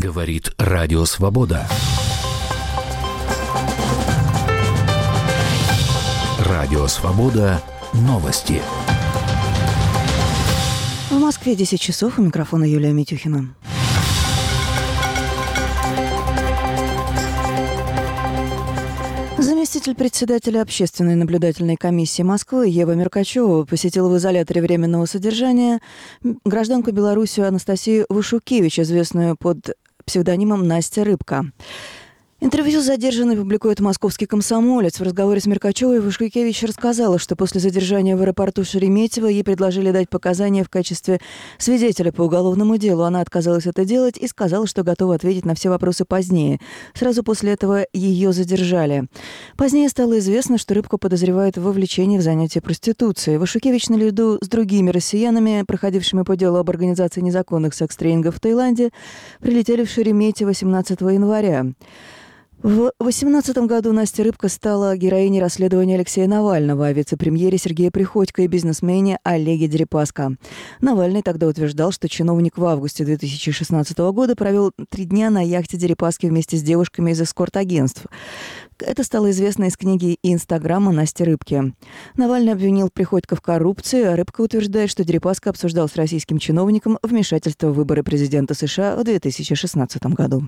Говорит Радио Свобода. Радио Свобода. Новости. В Москве 10 часов. У микрофона Юлия Митюхина. Заместитель председателя Общественной наблюдательной комиссии Москвы Ева Меркачева посетила в изоляторе временного содержания гражданку Беларуси Анастасию Вышукевич, известную под псевдонимом Настя Рыбка. Интервью с задержанной публикует «Московский комсомолец». В разговоре с Меркачевой Вышукевич рассказала, что после задержания в аэропорту Шереметьево ей предложили дать показания в качестве свидетеля по уголовному делу. Она отказалась это делать и сказала, что готова ответить на все вопросы позднее. Сразу после этого ее задержали. Позднее стало известно, что Рыбку подозревают в вовлечении в занятие проституцией. Вышукевич наряду с другими россиянами, проходившими по делу об организации незаконных секс-тренингов в Таиланде, прилетели в Шереметьево 17 января. В 2018 году Настя Рыбка стала героиней расследования Алексея Навального о вице-премьере Сергея Приходько и бизнесмене Олеге Дерипаско. Навальный тогда утверждал, что чиновник в августе 2016 года провел 3 дня на яхте Дерипаски вместе с девушками из эскорт-агентств. Это стало известно из книги и инстаграма Насти Рыбки. Навальный обвинил Приходько в коррупции, а Рыбка утверждает, что Дерипаска обсуждал с российским чиновником вмешательство в выборы президента США в 2016 году.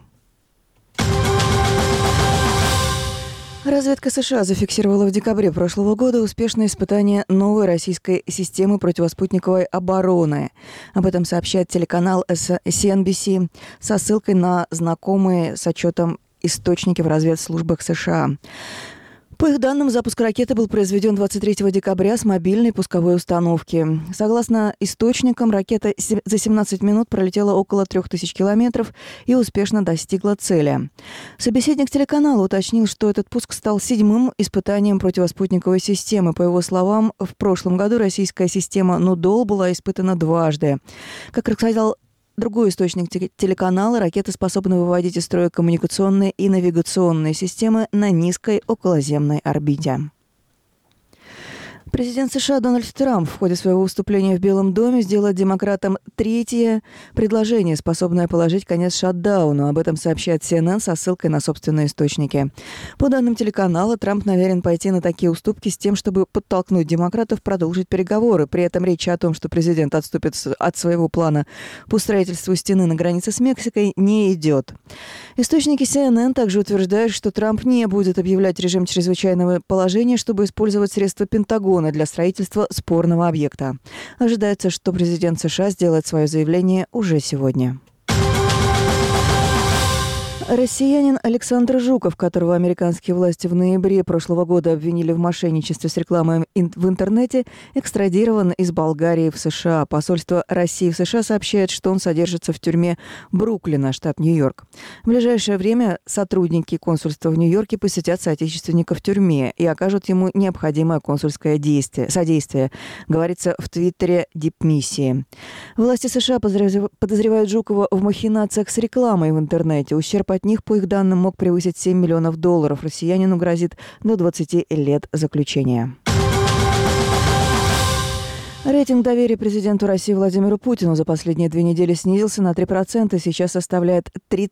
Разведка США зафиксировала в декабре прошлого года успешное испытание новой российской системы противоспутниковой обороны. Об этом сообщает телеканал CNBC со ссылкой на знакомые с отчетом источники в разведслужбах США. По их данным, запуск ракеты был произведен 23 декабря с мобильной пусковой установки. Согласно источникам, ракета за 17 минут пролетела около 3000 километров и успешно достигла цели. Собеседник телеканала уточнил, что этот пуск стал 7-м испытанием противоспутниковой системы. По его словам, в прошлом году российская система «Нудол» была испытана дважды. Как рассказал другой источник телеканала, ракеты способны выводить из строя коммуникационные и навигационные системы на низкой околоземной орбите. Президент США Дональд Трамп в ходе своего выступления в Белом доме сделал демократам 3-е предложение, способное положить конец шатдауну. Об этом сообщает CNN со ссылкой на собственные источники. По данным телеканала, Трамп намерен пойти на такие уступки с тем, чтобы подтолкнуть демократов продолжить переговоры. При этом речи о том, что президент отступит от своего плана по строительству стены на границе с Мексикой, не идет. Источники CNN также утверждают, что Трамп не будет объявлять режим чрезвычайного положения, чтобы использовать средства Пентагона для строительства спорного объекта. Ожидается, что президент США сделает свое заявление уже сегодня. Россиянин Александр Жуков, которого американские власти в ноябре прошлого года обвинили в мошенничестве с рекламой в интернете, экстрадирован из Болгарии в США. Посольство России в США сообщает, что он содержится в тюрьме Бруклина, штат Нью-Йорк. В ближайшее время сотрудники консульства в Нью-Йорке посетят соотечественника в тюрьме и окажут ему необходимое консульское содействие, говорится в твиттере дипмиссии. Власти США подозревают Жукова в махинациях с рекламой в интернете. Ущерб от них, по их данным, мог превысить $7 миллионов. Россиянину грозит до 20 лет заключения. Рейтинг доверия президенту России Владимиру Путину за последние 2 недели снизился на 3%, сейчас составляет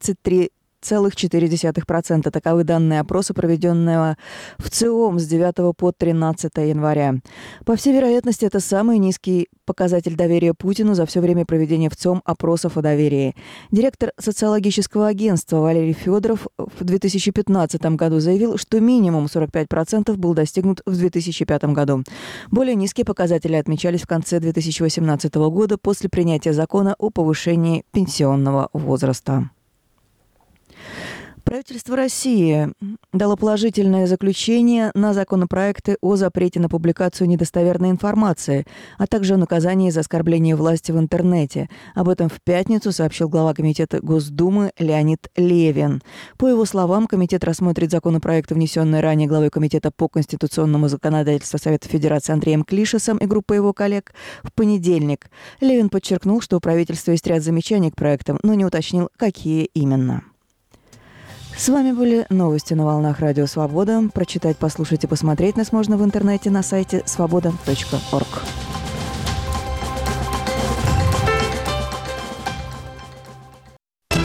33,4%. Таковы данные опроса, проведенного в ЦИОМ с 9 по 13 января. По всей вероятности, это самый низкий показатель доверия Путину за все время проведения в ЦИОМ опросов о доверии. Директор социологического агентства Валерий Федоров в 2015 году заявил, что минимум 45% был достигнут в 2005 году. Более низкие показатели отмечались в конце 2018 года после принятия закона о повышении пенсионного возраста. Правительство России дало положительное заключение на законопроекты о запрете на публикацию недостоверной информации, а также о наказании за оскорбление власти в интернете. Об этом в пятницу сообщил глава комитета Госдумы Леонид Левин. По его словам, комитет рассмотрит законопроекты, внесенные ранее главой комитета по конституционному законодательству Совета Федерации Андреем Клишесом и группой его коллег в понедельник. Левин подчеркнул, что у правительства есть ряд замечаний к проектам, но не уточнил, какие именно. С вами были новости на волнах Радио Свобода. Прочитать, послушать и посмотреть нас можно в интернете на сайте svoboda.org.